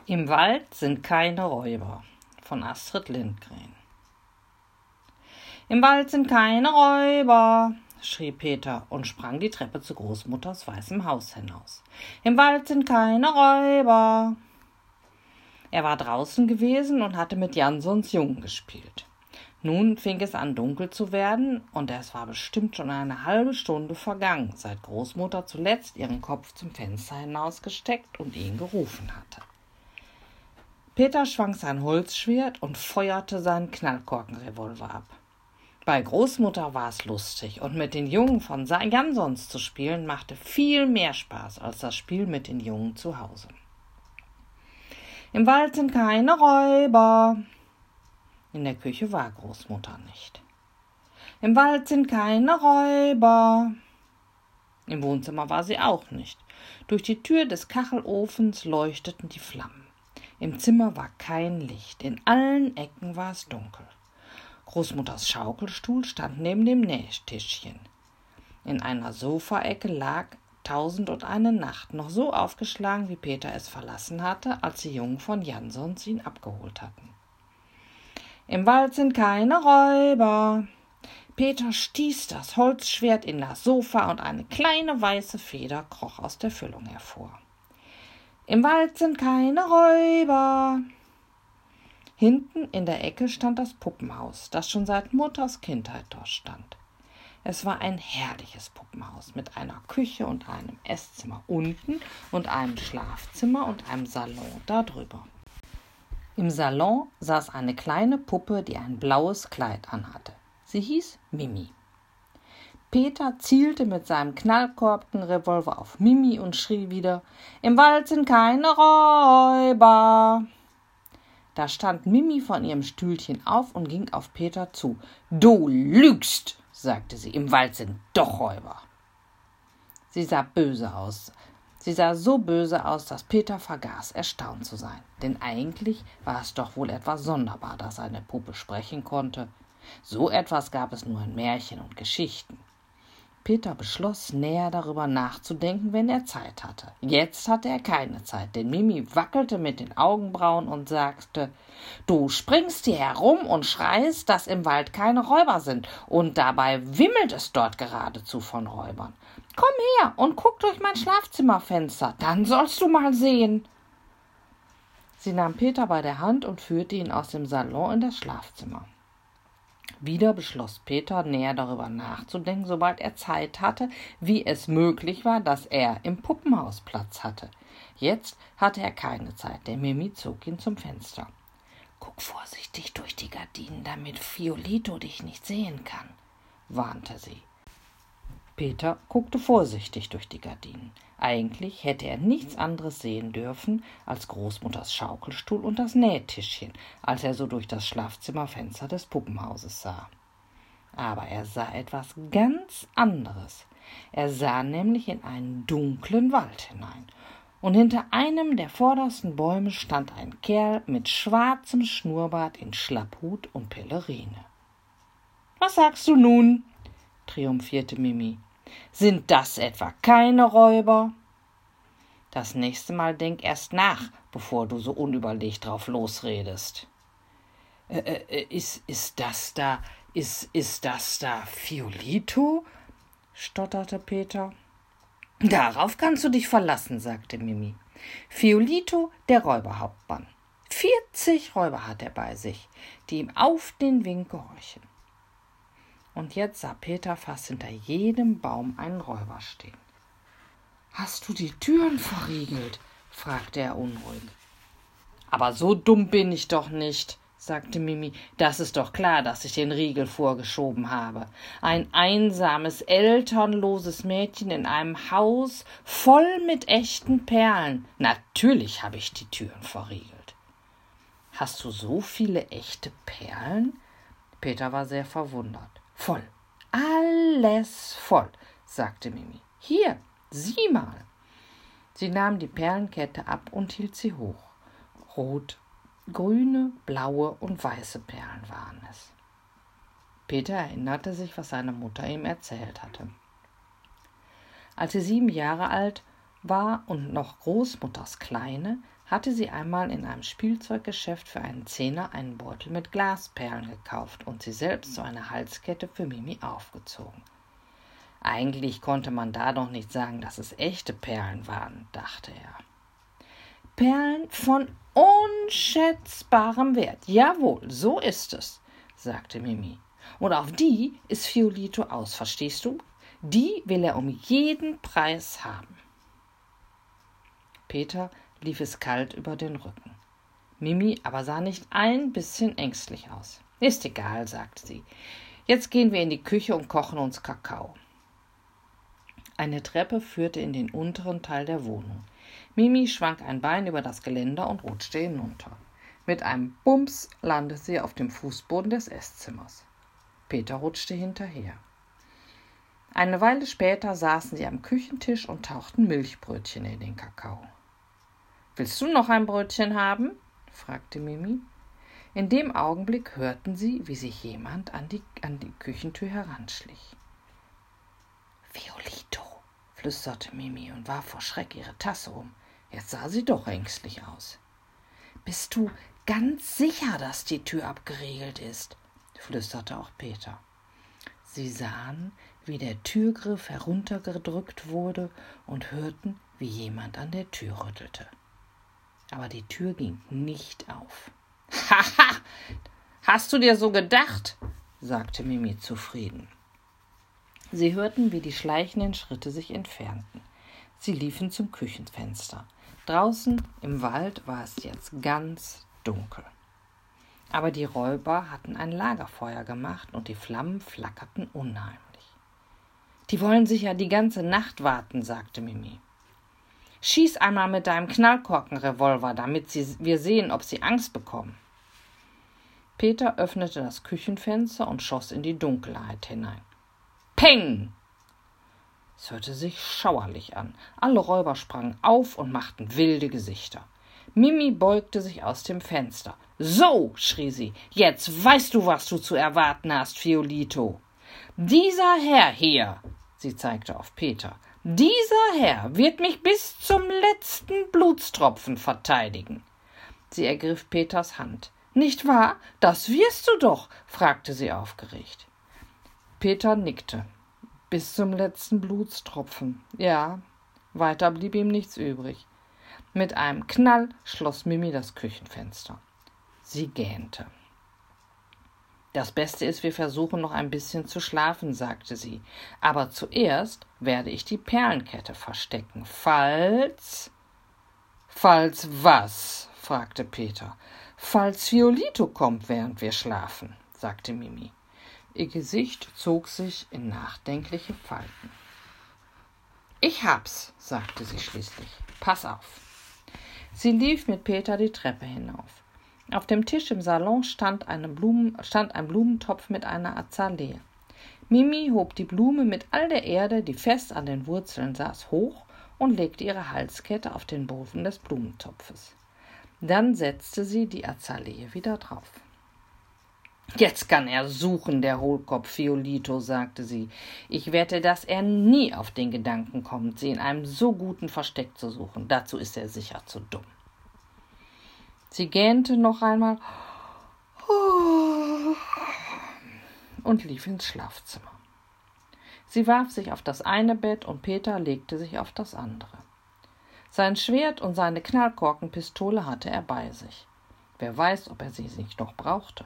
Im Wald sind keine Räuber von Astrid Lindgren. Im Wald sind keine Räuber, schrie Peter und sprang die Treppe zu Großmutters weißem Haus hinaus. Im Wald sind keine Räuber. Er war draußen gewesen und hatte mit Jansons Jungen gespielt. Nun fing es an, dunkel zu werden, und es war bestimmt schon eine halbe Stunde vergangen, seit Großmutter zuletzt ihren Kopf zum Fenster hinausgesteckt und ihn gerufen hatte. Peter schwang sein Holzschwert und feuerte seinen Knallkorkenrevolver ab. Bei Großmutter war es lustig, und mit den Jungen von Jansons zu spielen machte viel mehr Spaß als das Spiel mit den Jungen zu Hause. Im Wald sind keine Räuber. In der Küche war Großmutter nicht. Im Wald sind keine Räuber. Im Wohnzimmer war sie auch nicht. Durch die Tür des Kachelofens leuchteten die Flammen. Im Zimmer war kein Licht. In allen Ecken war es dunkel. Großmutters Schaukelstuhl stand neben dem Nähtischchen. In einer Sofaecke lag 1001 Nacht, noch so aufgeschlagen, wie Peter es verlassen hatte, als die Jungen von Jansons ihn abgeholt hatten. Im Wald sind keine Räuber. Peter stieß das Holzschwert in das Sofa, und eine kleine weiße Feder kroch aus der Füllung hervor. Im Wald sind keine Räuber. Hinten in der Ecke stand das Puppenhaus, das schon seit Mutters Kindheit dort stand. Es war ein herrliches Puppenhaus mit einer Küche und einem Esszimmer unten und einem Schlafzimmer und einem Salon darüber. Im Salon saß eine kleine Puppe, die ein blaues Kleid anhatte. Sie hieß Mimi. Peter zielte mit seinem Knallkorkenrevolver auf Mimi und schrie wieder: Im Wald sind keine Räuber. Da stand Mimi von ihrem Stühlchen auf und ging auf Peter zu. Du lügst, sagte sie, im Wald sind doch Räuber. Sie sah böse aus. Sie sah so böse aus, dass Peter vergaß, erstaunt zu sein. Denn eigentlich war es doch wohl etwas sonderbar, dass eine Puppe sprechen konnte. So etwas gab es nur in Märchen und Geschichten. Peter beschloss, näher darüber nachzudenken, wenn er Zeit hatte. Jetzt hatte er keine Zeit, denn Mimi wackelte mit den Augenbrauen und sagte: Du springst hier herum und schreist, dass im Wald keine Räuber sind, und dabei wimmelt es dort geradezu von Räubern. Komm her und guck durch mein Schlafzimmerfenster, dann sollst du mal sehen. Sie nahm Peter bei der Hand und führte ihn aus dem Salon in das Schlafzimmer. Wieder beschloss Peter, näher darüber nachzudenken, sobald er Zeit hatte, wie es möglich war, dass er im Puppenhaus Platz hatte. Jetzt hatte er keine Zeit, denn Mimi zog ihn zum Fenster. Guck vorsichtig durch die Gardinen, damit Fiolito dich nicht sehen kann, warnte sie. Peter guckte vorsichtig durch die Gardinen. Eigentlich hätte er nichts anderes sehen dürfen als Großmutters Schaukelstuhl und das Nähtischchen, als er so durch das Schlafzimmerfenster des Puppenhauses sah. Aber er sah etwas ganz anderes. Er sah nämlich in einen dunklen Wald hinein. Und hinter einem der vordersten Bäume stand ein Kerl mit schwarzem Schnurrbart in Schlapphut und Pelerine. »Was sagst du nun?« triumphierte Mimi. »Sind das etwa keine Räuber?« Das nächste Mal denk erst nach, bevor du so unüberlegt drauf losredest. Ist das da Fiolito?« stotterte Peter. »Darauf kannst du dich verlassen«, sagte Mimi. »Fiolito, der Räuberhauptmann. 40 Räuber hat er bei sich, die ihm auf den Wink gehorchen.« Und jetzt sah Peter fast hinter jedem Baum einen Räuber stehen. »Hast du die Türen verriegelt?« fragte er unruhig. »Aber so dumm bin ich doch nicht«, sagte Mimi. »Das ist doch klar, dass ich den Riegel vorgeschoben habe. Ein einsames, elternloses Mädchen in einem Haus voll mit echten Perlen. Natürlich habe ich die Türen verriegelt.« »Hast du so viele echte Perlen?« Peter war sehr verwundert. »Voll, alles voll«, sagte Mimi. »Hier, sieh mal.« Sie nahm die Perlenkette ab und hielt sie hoch. Rot, grüne, blaue und weiße Perlen waren es. Peter erinnerte sich, was seine Mutter ihm erzählt hatte. Als sie 7 Jahre alt war und noch Großmutters Kleine, hatte sie einmal in einem Spielzeuggeschäft für einen Zehner einen Beutel mit Glasperlen gekauft und sie selbst so eine Halskette für Mimi aufgezogen. Eigentlich konnte man da doch nicht sagen, dass es echte Perlen waren, dachte er. Perlen von unschätzbarem Wert. Jawohl, so ist es, sagte Mimi. Und auf die ist Fiolito aus, verstehst du? Die will er um jeden Preis haben. Peter lief es kalt über den Rücken. Mimi aber sah nicht ein bisschen ängstlich aus. Ist egal, sagte sie. Jetzt gehen wir in die Küche und kochen uns Kakao. Eine Treppe führte in den unteren Teil der Wohnung. Mimi schwang ein Bein über das Geländer und rutschte hinunter. Mit einem Bums landete sie auf dem Fußboden des Esszimmers. Peter rutschte hinterher. Eine Weile später saßen sie am Küchentisch und tauchten Milchbrötchen in den Kakao. »Willst du noch ein Brötchen haben?« fragte Mimi. In dem Augenblick hörten sie, wie sich jemand an die Küchentür heranschlich. »Fiolito«, flüsterte Mimi und warf vor Schreck ihre Tasse um. Jetzt sah sie doch ängstlich aus. »Bist du ganz sicher, dass die Tür abgeriegelt ist?« flüsterte auch Peter. Sie sahen, wie der Türgriff heruntergedrückt wurde und hörten, wie jemand an der Tür rüttelte. Aber die Tür ging nicht auf. »Haha, hast du dir so gedacht?« sagte Mimi zufrieden. Sie hörten, wie die schleichenden Schritte sich entfernten. Sie liefen zum Küchenfenster. Draußen im Wald war es jetzt ganz dunkel. Aber die Räuber hatten ein Lagerfeuer gemacht und die Flammen flackerten unheimlich. »Die wollen sicher die ganze Nacht warten«, sagte Mimi. »Schieß einmal mit deinem Knallkorkenrevolver, damit wir sehen, ob sie Angst bekommen.« Peter öffnete das Küchenfenster und schoss in die Dunkelheit hinein. Peng! Es hörte sich schauerlich an. Alle Räuber sprangen auf und machten wilde Gesichter. Mimi beugte sich aus dem Fenster. »So«, schrie sie, »jetzt weißt du, was du zu erwarten hast, Fiolito. Dieser Herr hier«, sie zeigte auf Peter, »dieser Herr wird mich bis zum letzten Blutstropfen verteidigen.« Sie ergriff Peters Hand. »Nicht wahr? Das wirst du doch«, fragte sie aufgeregt. Peter nickte. Bis zum letzten Blutstropfen. Ja, weiter blieb ihm nichts übrig. Mit einem Knall schloss Mimi das Küchenfenster. Sie gähnte. »Das Beste ist, wir versuchen noch ein bisschen zu schlafen«, sagte sie. »Aber zuerst werde ich die Perlenkette verstecken, falls...« »Falls was?«, fragte Peter. »Falls Fiolito kommt, während wir schlafen«, sagte Mimi. Ihr Gesicht zog sich in nachdenkliche Falten. »Ich hab's«, sagte sie schließlich. »Pass auf.« Sie lief mit Peter die Treppe hinauf. Auf dem Tisch im Salon stand ein Blumentopf mit einer Azalee. Mimi hob die Blume mit all der Erde, die fest an den Wurzeln saß, hoch und legte ihre Halskette auf den Boden des Blumentopfes. Dann setzte sie die Azalee wieder drauf. »Jetzt kann er suchen, der Hohlkopf Fiolito«, sagte sie. »Ich wette, dass er nie auf den Gedanken kommt, sie in einem so guten Versteck zu suchen. Dazu ist er sicher zu dumm.« Sie gähnte noch einmal und lief ins Schlafzimmer. Sie warf sich auf das eine Bett und Peter legte sich auf das andere. Sein Schwert und seine Knallkorkenpistole hatte er bei sich. Wer weiß, ob er sie nicht noch brauchte.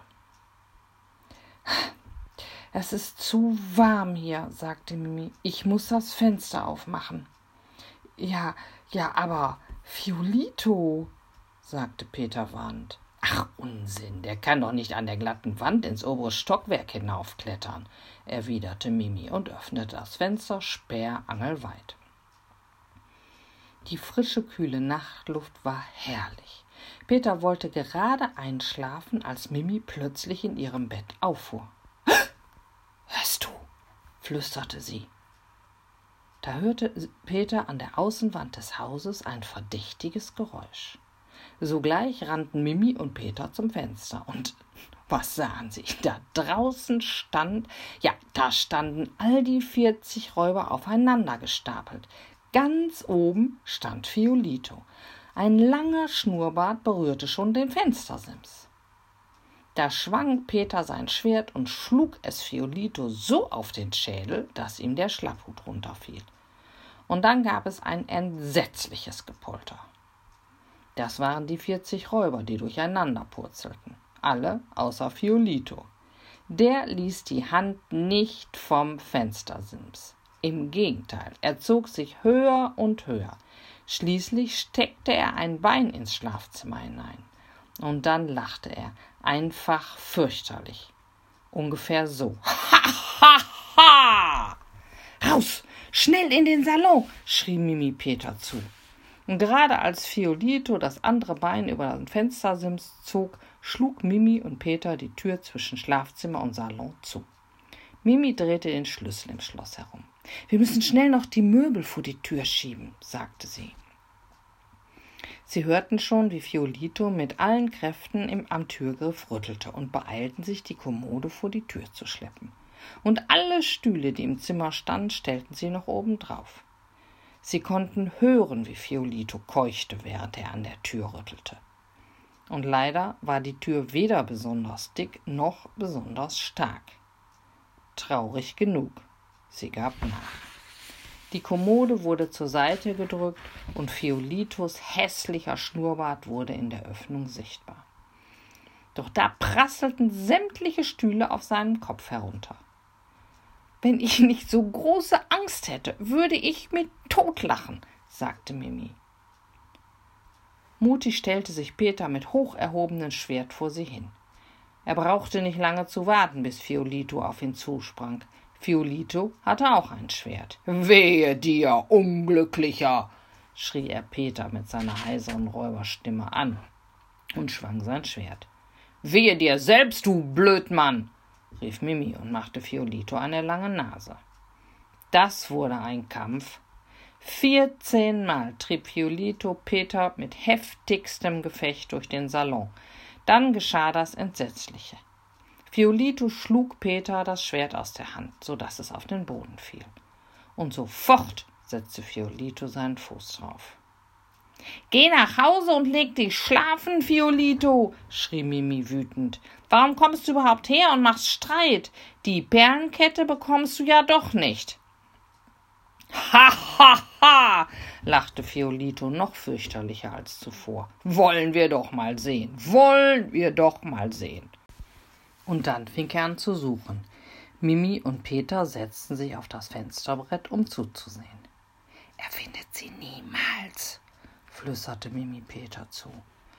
»Es ist zu warm hier«, sagte Mimi. »Ich muss das Fenster aufmachen.« Ja, aber Fiolito«, sagte Peter warnend. »Ach, Unsinn, der kann doch nicht an der glatten Wand ins obere Stockwerk hinaufklettern«, erwiderte Mimi und öffnete das Fenster sperrangelweit. Die frische, kühle Nachtluft war herrlich. Peter wollte gerade einschlafen, als Mimi plötzlich in ihrem Bett auffuhr. »Hörst du?«, flüsterte sie. Da hörte Peter an der Außenwand des Hauses ein verdächtiges Geräusch. Sogleich rannten Mimi und Peter zum Fenster. Und was sahen sie? Da draußen standen all die 40 Räuber aufeinander gestapelt. Ganz oben stand Fiolito. Ein langer Schnurrbart berührte schon den Fenstersims. Da schwang Peter sein Schwert und schlug es Fiolito so auf den Schädel, dass ihm der Schlapphut runterfiel. Und dann gab es ein entsetzliches Gepolter. Das waren die 40 Räuber, die durcheinander purzelten. Alle außer Fiolito. Der ließ die Hand nicht vom Fenstersims. Im Gegenteil, er zog sich höher und höher. Schließlich steckte er ein Bein ins Schlafzimmer hinein. Und dann lachte er, einfach fürchterlich. Ungefähr so. Ha, ha, ha! Raus! Schnell in den Salon! Schrie Mimi Peter zu. Und gerade als Fiolito das andere Bein über den Fenstersims zog, schlug Mimi und Peter die Tür zwischen Schlafzimmer und Salon zu. Mimi drehte den Schlüssel im Schloss herum. »Wir müssen schnell noch die Möbel vor die Tür schieben«, sagte sie. Sie hörten schon, wie Fiolito mit allen Kräften am Türgriff rüttelte und beeilten sich, die Kommode vor die Tür zu schleppen. Und alle Stühle, die im Zimmer standen, stellten sie noch oben drauf. Sie konnten hören, wie Fiolito keuchte, während er an der Tür rüttelte. Und leider war die Tür weder besonders dick noch besonders stark. Traurig genug, sie gab nach. Die Kommode wurde zur Seite gedrückt und Fiolitos hässlicher Schnurrbart wurde in der Öffnung sichtbar. Doch da prasselten sämtliche Stühle auf seinem Kopf herunter. »Wenn ich nicht so große Angst hätte, würde ich mich totlachen«, sagte Mimi. Mutig stellte sich Peter mit hoch erhobenem Schwert vor sie hin. Er brauchte nicht lange zu warten, bis Fiolito auf ihn zusprang. Fiolito hatte auch ein Schwert. »Wehe dir, Unglücklicher«, schrie er Peter mit seiner heiseren Räuberstimme an und schwang sein Schwert. »Wehe dir selbst, du Blödmann«, rief Mimi und machte Fiolito eine lange Nase. Das wurde ein Kampf. 14-mal trieb Fiolito Peter mit heftigstem Gefecht durch den Salon. Dann geschah das Entsetzliche. Fiolito schlug Peter das Schwert aus der Hand, so dass es auf den Boden fiel. Und sofort setzte Fiolito seinen Fuß drauf. »Geh nach Hause und leg dich schlafen, Fiolito«, schrie Mimi wütend. »Warum kommst du überhaupt her und machst Streit? Die Perlenkette bekommst du ja doch nicht.« »Ha, ha, ha«, lachte Fiolito noch fürchterlicher als zuvor. »Wollen wir doch mal sehen, wollen wir doch mal sehen.« Und dann fing er an zu suchen. Mimi und Peter setzten sich auf das Fensterbrett, um zuzusehen. »Er findet sie niemals«, flüsterte Mimi Peter zu.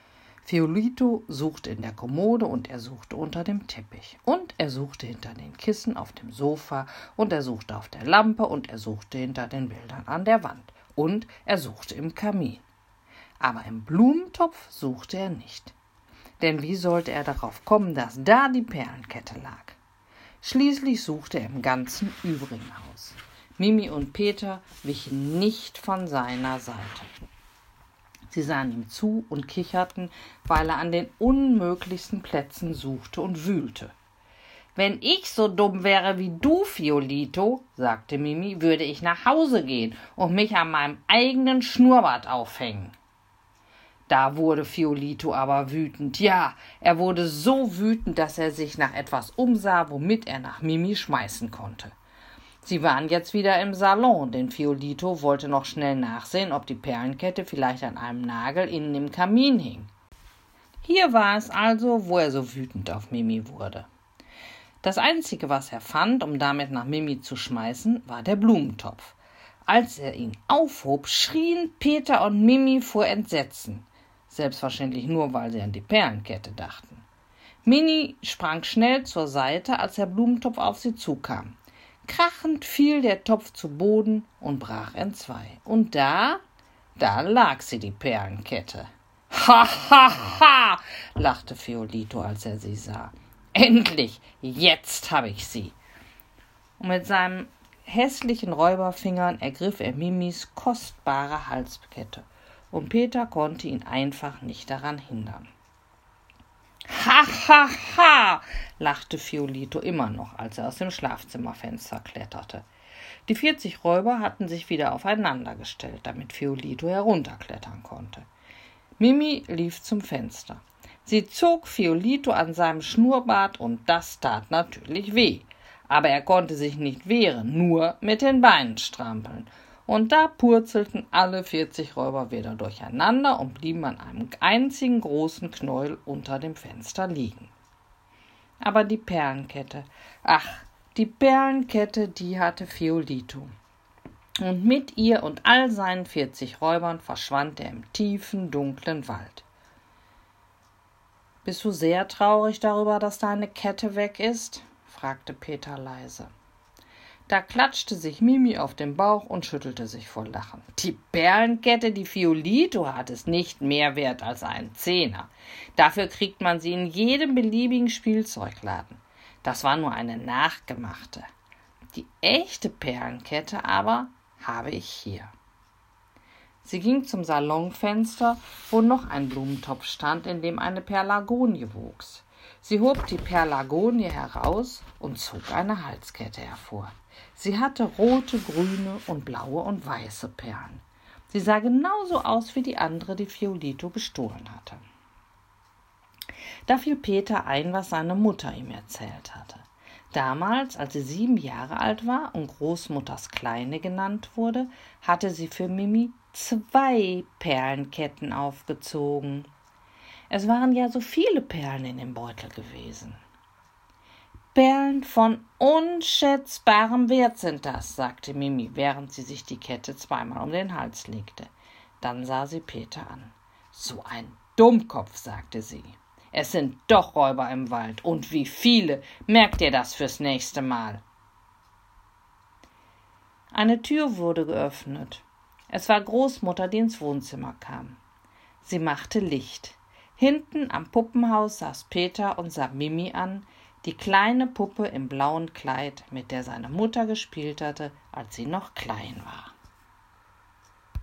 Fiolito suchte in der Kommode und er suchte unter dem Teppich und er suchte hinter den Kissen auf dem Sofa und er suchte auf der Lampe und er suchte hinter den Bildern an der Wand und er suchte im Kamin. Aber im Blumentopf suchte er nicht. Denn wie sollte er darauf kommen, dass da die Perlenkette lag? Schließlich suchte er im ganzen übrigen Haus. Mimi und Peter wichen nicht von seiner Seite. Sie sahen ihm zu und kicherten, weil er an den unmöglichsten Plätzen suchte und wühlte. »Wenn ich so dumm wäre wie du, Fiolito«, sagte Mimi, »würde ich nach Hause gehen und mich an meinem eigenen Schnurrbart aufhängen.« Da wurde Fiolito aber wütend. Ja, er wurde so wütend, dass er sich nach etwas umsah, womit er nach Mimi schmeißen konnte. Sie waren jetzt wieder im Salon, denn Fiolito wollte noch schnell nachsehen, ob die Perlenkette vielleicht an einem Nagel innen im Kamin hing. Hier war es also, wo er so wütend auf Mimi wurde. Das Einzige, was er fand, um damit nach Mimi zu schmeißen, war der Blumentopf. Als er ihn aufhob, schrien Peter und Mimi vor Entsetzen. Selbstverständlich nur, weil sie an die Perlenkette dachten. Mimi sprang schnell zur Seite, als der Blumentopf auf sie zukam. Krachend fiel der Topf zu Boden und brach entzwei. Und da lag sie, die Perlenkette. »Ha, ha, ha«, lachte Fiolito, als er sie sah. »Endlich, jetzt habe ich sie.« Und mit seinen hässlichen Räuberfingern ergriff er Mimis kostbare Halskette. Und Peter konnte ihn einfach nicht daran hindern. »Ha, ha, ha«, lachte Fiolito immer noch, als er aus dem Schlafzimmerfenster kletterte. Die 40 Räuber hatten sich wieder aufeinander gestellt, damit Fiolito herunterklettern konnte. Mimi lief zum Fenster. Sie zog Fiolito an seinem Schnurrbart und das tat natürlich weh. Aber er konnte sich nicht wehren, nur mit den Beinen strampeln. Und da purzelten alle 40 Räuber wieder durcheinander und blieben an einem einzigen großen Knäuel unter dem Fenster liegen. Aber die Perlenkette, die Perlenkette, die hatte Fiolito. Und mit ihr und all seinen 40 Räubern verschwand er im tiefen, dunklen Wald. »Bist du sehr traurig darüber, dass deine Kette weg ist?« fragte Peter leise. Da klatschte sich Mimi auf den Bauch und schüttelte sich vor Lachen. »Die Perlenkette, die Fiolito hat, ist nicht mehr wert als einen Zehner. Dafür kriegt man sie in jedem beliebigen Spielzeugladen. Das war nur eine nachgemachte. Die echte Perlenkette aber habe ich hier.« Sie ging zum Salonfenster, wo noch ein Blumentopf stand, in dem eine Pelargonie wuchs. Sie hob die Pelargonie heraus und zog eine Halskette hervor. Sie hatte rote, grüne und blaue und weiße Perlen. Sie sah genauso aus wie die andere, die Fiolito gestohlen hatte. Da fiel Peter ein, was seine Mutter ihm erzählt hatte. Damals, als sie 7 Jahre alt war und Großmutters Kleine genannt wurde, hatte sie für Mimi 2 Perlenketten aufgezogen. Es waren ja so viele Perlen in dem Beutel gewesen. »Perlen von unschätzbarem Wert sind das«, sagte Mimi, während sie sich die Kette zweimal um den Hals legte. Dann sah sie Peter an. »So ein Dummkopf«, sagte sie. »Es sind doch Räuber im Wald. Und wie viele! Merkt ihr das fürs nächste Mal!« Eine Tür wurde geöffnet. Es war Großmutter, die ins Wohnzimmer kam. Sie machte Licht. Hinten am Puppenhaus saß Peter und sah Mimi an, die kleine Puppe im blauen Kleid, mit der seine Mutter gespielt hatte, als sie noch klein war.